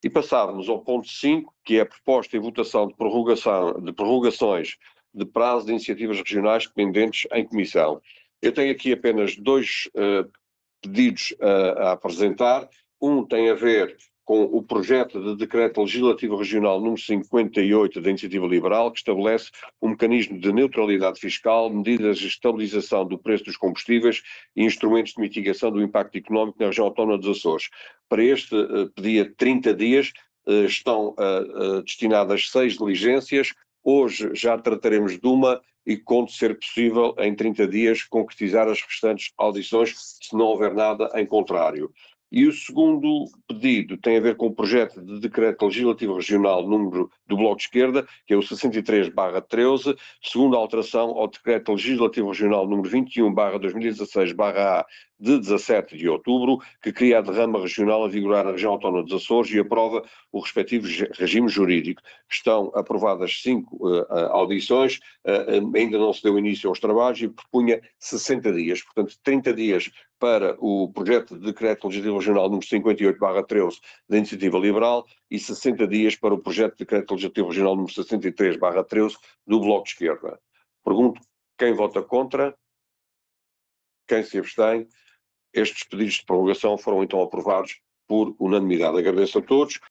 E passávamos ao ponto 5, que é a proposta e votação de prorrogações de prazo de iniciativas regionais pendentes em comissão. Eu tenho aqui apenas dois pedidos a apresentar. Um tem a ver com o projeto de decreto legislativo regional número 58 da Iniciativa Liberal, que estabelece um mecanismo de neutralidade fiscal, medidas de estabilização do preço dos combustíveis e instrumentos de mitigação do impacto económico na região autónoma dos Açores. Para este pedia 30 dias, estão destinadas 6 diligências. Hoje já trataremos de uma e conto ser possível, em 30 dias, concretizar as restantes audições, se não houver nada em contrário. E o segundo pedido tem a ver com o projeto de decreto legislativo regional número do Bloco de Esquerda, que é o 63/13, segundo a alteração ao decreto legislativo regional número 21/2016/A, de 17 de outubro, que cria a derrama regional a vigorar na região autónoma dos Açores e aprova o respectivo regime jurídico. Estão aprovadas 5 audições, ainda não se deu início aos trabalhos e propunha 60 dias, portanto 30 dias para o projeto de decreto legislativo regional número 58/13 da Iniciativa Liberal e 60 dias para o projeto de decreto legislativo regional número 63/13 do Bloco de Esquerda. Pergunto quem vota contra, quem se abstém. Estes pedidos de prorrogação foram então aprovados por unanimidade. Agradeço a todos.